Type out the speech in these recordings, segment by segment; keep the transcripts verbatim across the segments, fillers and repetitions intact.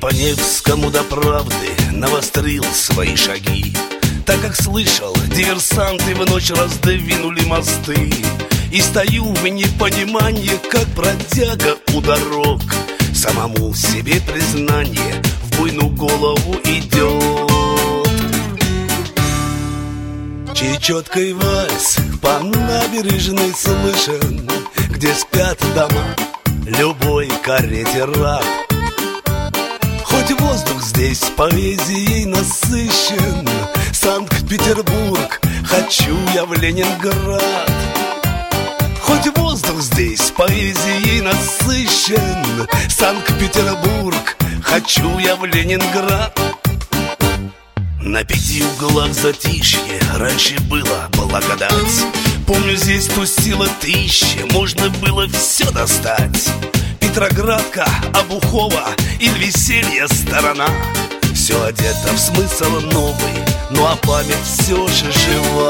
по Невскому до правды навострил свои шаги, так как слышал, диверсанты в ночь раздвинули мосты. И стою в непонимании, как бродяга у дорог, самому себе признание в буйную голову идет. Чечеткой вальс по набережной слышен, где спят дома, любой карете рад. Хоть воздух здесь поэзией насыщен, Санкт-Петербург, хочу я в Ленинград. Хоть воздух здесь поэзией насыщен, Санкт-Петербург, хочу я в Ленинград. На пяти углах затишье, раньше было благодать. Помню, здесь тусила тысяча, можно было все достать. Петроградка, Обухова и веселье сторона. Все одето в смысл новый, ну а память все же жива.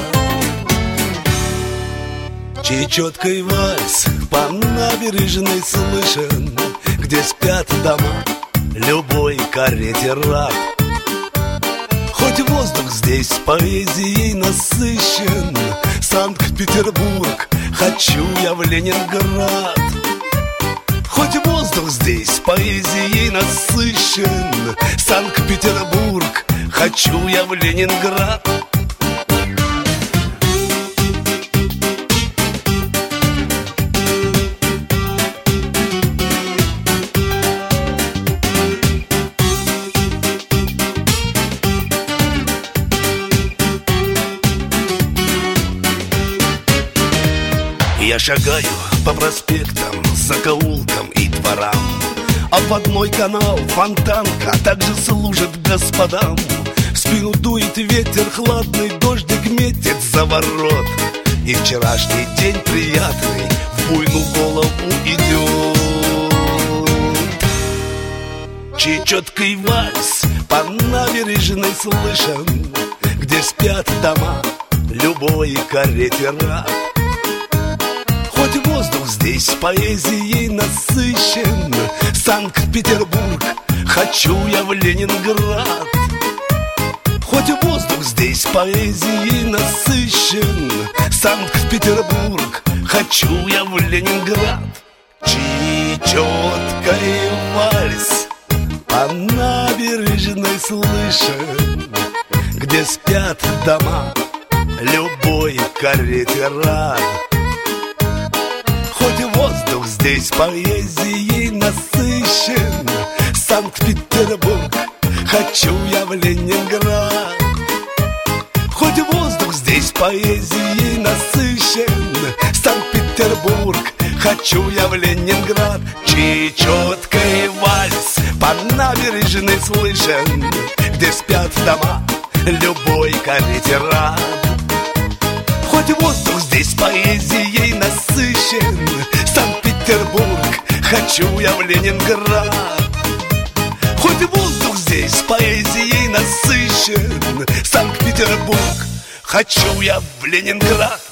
Чечеткой вальс по набережной слышен, где спят дома, любой карете рад. Хоть воздух здесь поэзией насыщен, Санкт-Петербург, хочу я в Ленинград. Хоть воздух здесь поэзией насыщен, Санкт-Петербург, хочу я в Ленинград. Я шагаю по проспектам, закоулкам и дворам. Обводной канал, фонтанка также служит господам. В спину дует ветер хладный, дождик метит за ворот. И вчерашний день приятный в буйную голову идет. Чечеткой вальс по набережной слышен, где спят дома, любой карете рад. Хоть воздух здесь поэзией насыщен, Санкт-Петербург, хочу я в Ленинград. Хоть воздух здесь поэзией насыщен, Санкт-Петербург, хочу я в Ленинград. Чечеткой вальс по набережной слышен, где спят дома, любой карете рад. Хоть воздух здесь поэзией насыщен, Санкт-Петербург, хочу я в Ленинград. Хоть воздух здесь поэзией насыщен, Санкт-Петербург, хочу я в Ленинград. Чечеткой вальс по набережной слышен, где спят дома, любой карете рад. Хоть воздух здесь поэзией насыщен, Санкт-Петербург, хочу я в Ленинград. Хоть воздух здесь поэзией насыщен, Санкт-Петербург, хочу я в Ленинград.